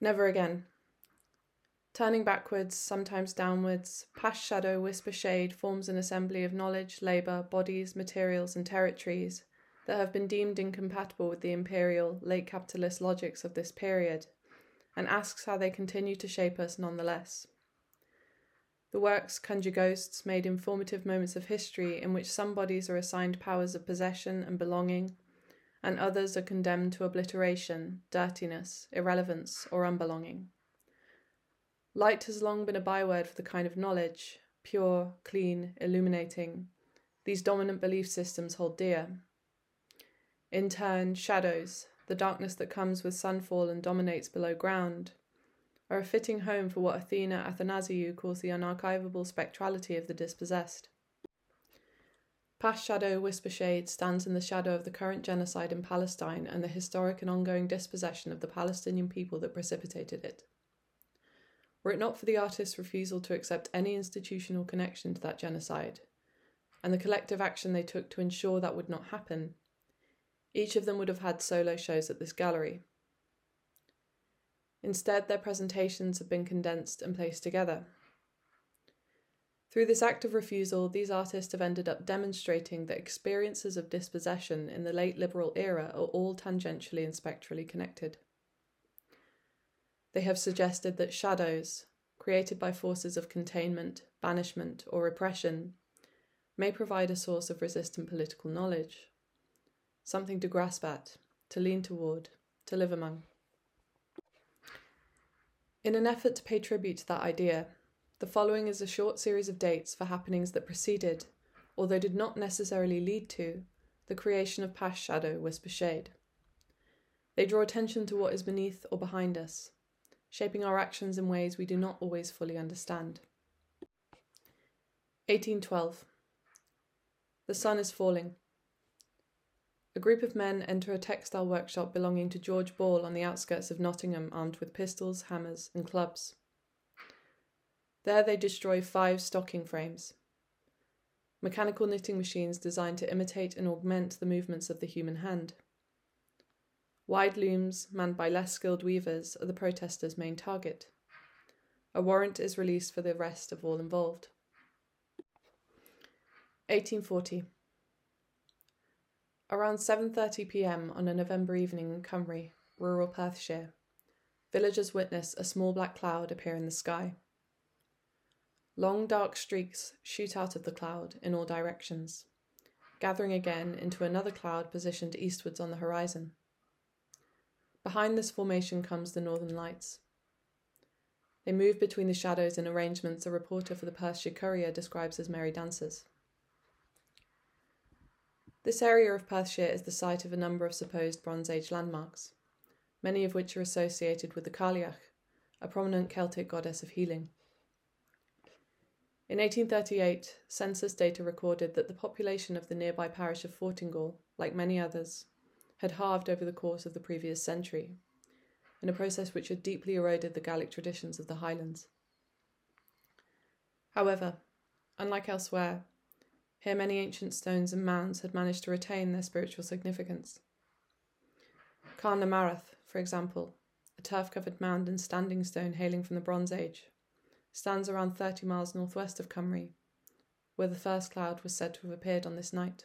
Never again. Turning backwards, sometimes downwards, past shadow, whisper shade forms an assembly of knowledge, labour, bodies, materials and territories that have been deemed incompatible with the imperial, late capitalist logics of this period, and asks how they continue to shape us nonetheless. The works conjure ghosts made informative moments of history in which some bodies are assigned powers of possession and belonging, and others are condemned to obliteration, dirtiness, irrelevance, or unbelonging. Light has long been a byword for the kind of knowledge, pure, clean, illuminating, these dominant belief systems hold dear. In turn, shadows, the darkness that comes with sunfall and dominates below ground, are a fitting home for what Athena Athanasiou calls the unarchivable spectrality of the dispossessed. Past shadow, whisper shade stands in the shadow of the current genocide in Palestine and the historic and ongoing dispossession of the Palestinian people that precipitated it. Were it not for the artist's refusal to accept any institutional connection to that genocide, and the collective action they took to ensure that would not happen, each of them would have had solo shows at this gallery. Instead, their presentations have been condensed and placed together. Through this act of refusal, these artists have ended up demonstrating that experiences of dispossession in the late liberal era are all tangentially and spectrally connected. They have suggested that shadows, created by forces of containment, banishment, or repression, may provide a source of resistant political knowledge, something to grasp at, to lean toward, to live among. In an effort to pay tribute to that idea, the following is a short series of dates for happenings that preceded, although did not necessarily lead to, the creation of Past Shadow, Whisper Shade. They draw attention to what is beneath or behind us, shaping our actions in ways we do not always fully understand. 1812. The sun is falling. A group of men enter a textile workshop belonging to George Ball on the outskirts of Nottingham, armed with pistols, hammers, and clubs. There they destroy 5 stocking frames, mechanical knitting machines designed to imitate and augment the movements of the human hand. Wide looms, manned by less skilled weavers, are the protesters' main target. A warrant is released for the arrest of all involved. 1840. Around 7:30 p.m. on a November evening in Cymru, rural Perthshire, villagers witness a small black cloud appear in the sky. Long dark streaks shoot out of the cloud in all directions, gathering again into another cloud positioned eastwards on the horizon. Behind this formation comes the Northern Lights. They move between the shadows in arrangements a reporter for the Perthshire Courier describes as merry dancers. This area of Perthshire is the site of a number of supposed Bronze Age landmarks, many of which are associated with the Cailleach, a prominent Celtic goddess of healing. In 1838, census data recorded that the population of the nearby parish of Fortingall, like many others, had halved over the course of the previous century, in a process which had deeply eroded the Gaelic traditions of the Highlands. However, unlike elsewhere, here many ancient stones and mounds had managed to retain their spiritual significance. Carn na Marath, for example, a turf-covered mound and standing stone hailing from the Bronze Age, stands around 30 miles northwest of Cymru, where the first cloud was said to have appeared on this night.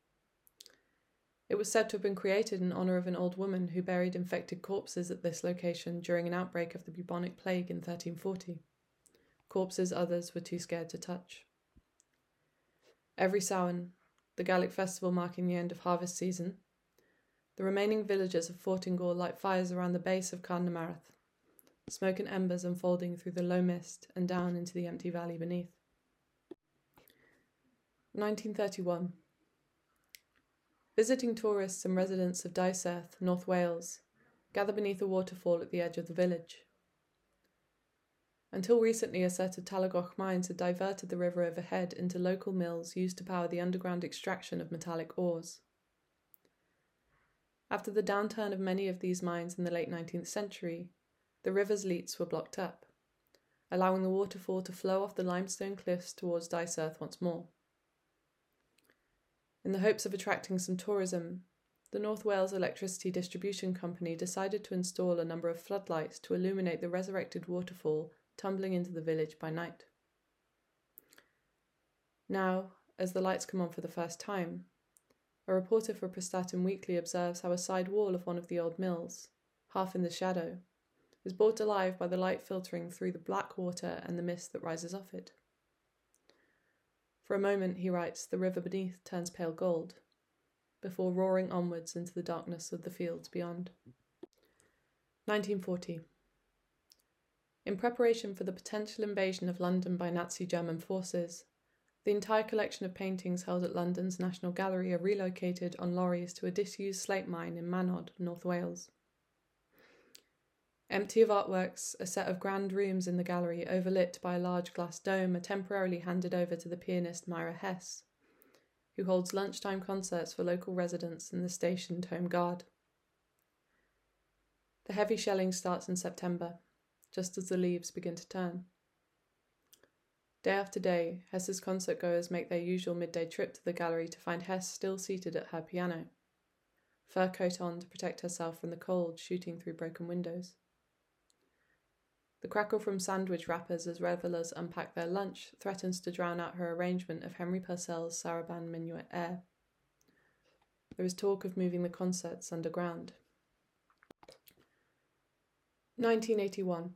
It was said to have been created in honour of an old woman who buried infected corpses at this location during an outbreak of the bubonic plague in 1340. Corpses others were too scared to touch. Every Samhain, the Gaelic festival marking the end of harvest season, the remaining villagers of Fortingall light fires around the base of Carn na Marath, smoke and embers unfolding through the low mist and down into the empty valley beneath. 1931. Visiting tourists and residents of Dyserth, North Wales, gather beneath a waterfall at the edge of the village. Until recently, a set of Talagoch mines had diverted the river overhead into local mills used to power the underground extraction of metallic ores. After the downturn of many of these mines in the late 19th century, the river's leats were blocked up, allowing the waterfall to flow off the limestone cliffs towards Dyserth once more. In the hopes of attracting some tourism, the North Wales Electricity Distribution Company decided to install a number of floodlights to illuminate the resurrected waterfall tumbling into the village by night. Now, as the lights come on for the first time, a reporter for Prestatyn Weekly observes how a side wall of one of the old mills, half in the shadow, is brought alive by the light filtering through the black water and the mist that rises off it. For a moment, he writes, the river beneath turns pale gold, before roaring onwards into the darkness of the fields beyond. 1940. In preparation for the potential invasion of London by Nazi German forces, the entire collection of paintings held at London's National Gallery are relocated on lorries to a disused slate mine in Manod, North Wales. Empty of artworks, a set of grand rooms in the gallery overlit by a large glass dome are temporarily handed over to the pianist Myra Hess, who holds lunchtime concerts for local residents in the stationed home guard. The heavy shelling starts in September, just as the leaves begin to turn. Day after day, Hess's concertgoers make their usual midday trip to the gallery to find Hess still seated at her piano, fur coat on to protect herself from the cold shooting through broken windows. The crackle from sandwich wrappers as revellers unpack their lunch threatens to drown out her arrangement of Henry Purcell's Sarabande Minuet air. There is talk of moving the concerts underground. 1981.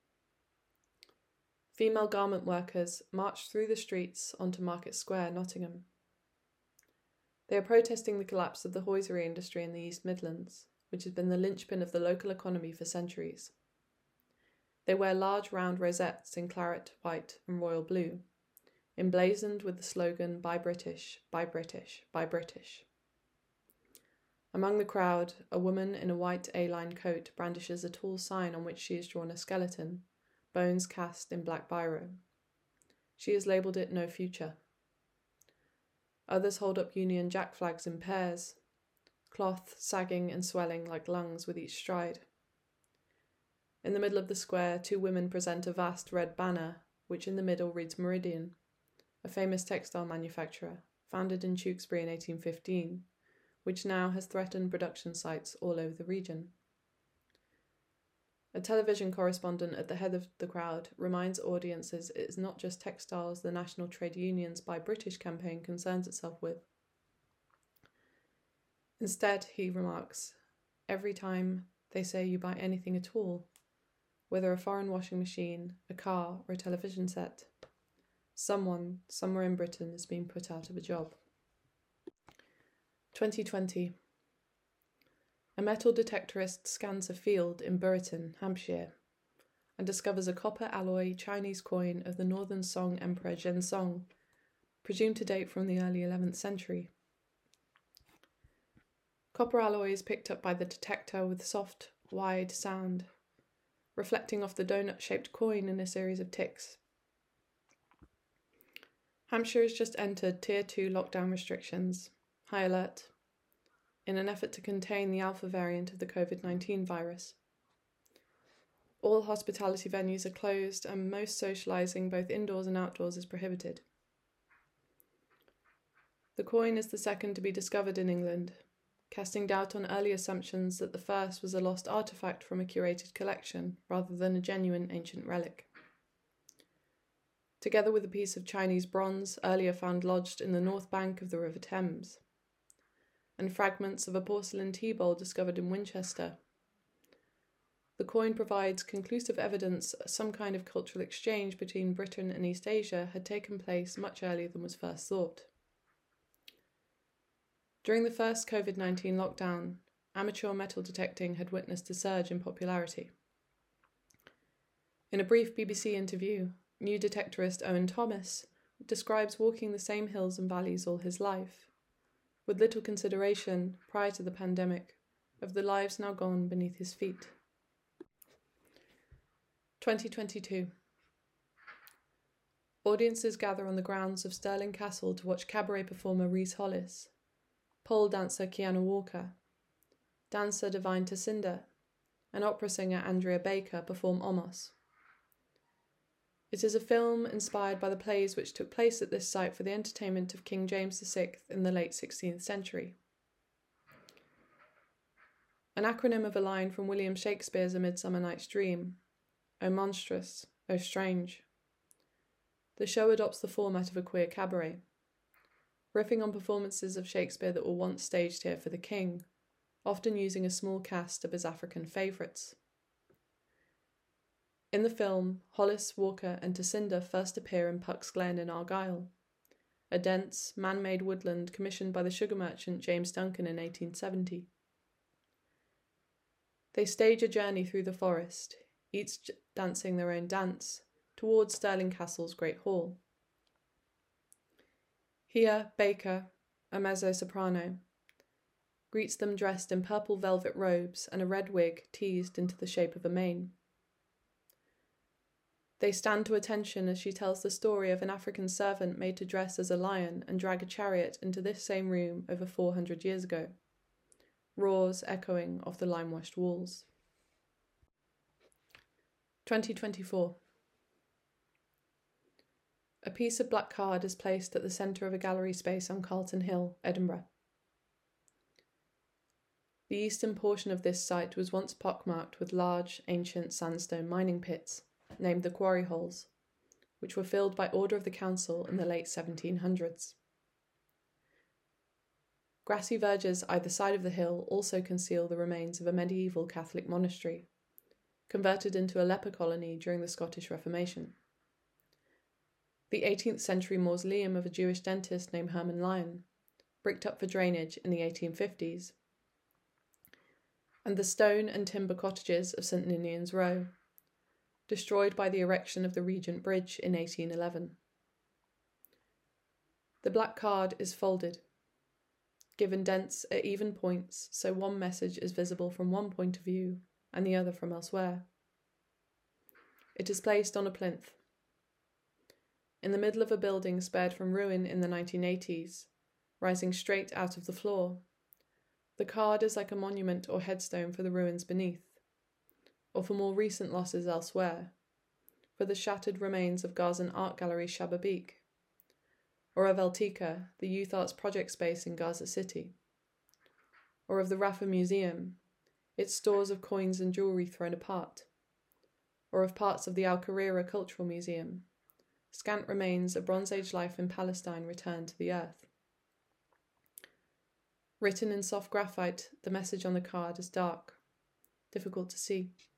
Female garment workers marched through the streets onto Market Square, Nottingham. They are protesting the collapse of the hosiery industry in the East Midlands, which has been the linchpin of the local economy for centuries. They wear large round rosettes in claret, white and royal blue, emblazoned with the slogan, Buy British, Buy British, Buy British. Among the crowd, a woman in a white A-line coat brandishes a tall sign on which she has drawn a skeleton, bones cast in black biro. She has labelled it No Future. Others hold up Union Jack flags in pairs, cloth sagging and swelling like lungs with each stride. In the middle of the square, two women present a vast red banner, which in the middle reads Meridian, a famous textile manufacturer, founded in Tewkesbury in 1815, which now has threatened production sites all over the region. A television correspondent at the head of the crowd reminds audiences it is not just textiles the National Trade Union's Buy British campaign concerns itself with. Instead, he remarks, every time they say you buy anything at all, whether a foreign washing machine, a car, or a television set, someone, somewhere in Britain, is being put out of a job. 2020. A metal detectorist scans a field in Burriton, Hampshire, and discovers a copper alloy Chinese coin of the Northern Song Emperor Zhensong, presumed to date from the early 11th century. Copper alloy is picked up by the detector with soft, wide sound, reflecting off the donut-shaped coin in a series of ticks. Hampshire has just entered Tier 2 lockdown restrictions, high alert, in an effort to contain the alpha variant of the COVID-19 virus. All hospitality venues are closed and most socialising both indoors and outdoors is prohibited. The coin is the second to be discovered in England, casting doubt on early assumptions that the first was a lost artefact from a curated collection rather than a genuine ancient relic. Together with a piece of Chinese bronze earlier found lodged in the north bank of the River Thames, and fragments of a porcelain tea bowl discovered in Winchester, the coin provides conclusive evidence some kind of cultural exchange between Britain and East Asia had taken place much earlier than was first thought. During the first COVID-19 lockdown, amateur metal detecting had witnessed a surge in popularity. In a brief BBC interview, new detectorist Owen Thomas describes walking the same hills and valleys all his life, with little consideration, prior to the pandemic, of the lives now gone beneath his feet. 2022. Audiences gather on the grounds of Stirling Castle to watch cabaret performer Rhys Hollis, pole dancer Kiana Walker, dancer Divine Tacinda, and opera singer Andrea Baker perform Omos. It is a film inspired by the plays which took place at this site for the entertainment of King James VI in the late 16th century. an acronym of a line from William Shakespeare's A Midsummer Night's Dream, "O monstrous, O strange." The show adopts the format of a queer cabaret, riffing on performances of Shakespeare that were once staged here for the king, often using a small cast of his African favourites. In the film, Hollis, Walker and Tacinda first appear in Puck's Glen in Argyll, a dense, man-made woodland commissioned by the sugar merchant James Duncan in 1870. They stage a journey through the forest, each dancing their own dance, towards Stirling Castle's Great Hall. Here, Baker, a mezzo-soprano, greets them dressed in purple velvet robes and a red wig teased into the shape of a mane. They stand to attention as she tells the story of an African servant made to dress as a lion and drag a chariot into this same room over 400 years ago, roars echoing off the lime-washed walls. 2024. A piece of black card is placed at the centre of a gallery space on Carlton Hill, Edinburgh. The eastern portion of this site was once pockmarked with large, ancient sandstone mining pits, named the Quarry Holes, which were filled by order of the council in the late 1700s. Grassy verges either side of the hill also conceal the remains of a medieval Catholic monastery, converted into a leper colony during the Scottish Reformation. The 18th century mausoleum of a Jewish dentist named Herman Lyon, bricked up for drainage in the 1850s, and the stone and timber cottages of St Ninian's Row, destroyed by the erection of the Regent Bridge in 1811. The black card is folded, given dents at even points so one message is visible from one point of view and the other from elsewhere. It is placed on a plinth, in the middle of a building spared from ruin in the 1980s, rising straight out of the floor. The card is like a monument or headstone for the ruins beneath, or for more recent losses elsewhere, for the shattered remains of Gazan Art Gallery Shababik, or of El Tika, the youth arts project space in Gaza City, or of the Rafa Museum, its stores of coins and jewellery thrown apart, or of parts of the Al Qurira Cultural Museum, scant remains of Bronze Age life in Palestine returned to the earth. Written in soft graphite, the message on the card is dark, difficult to see.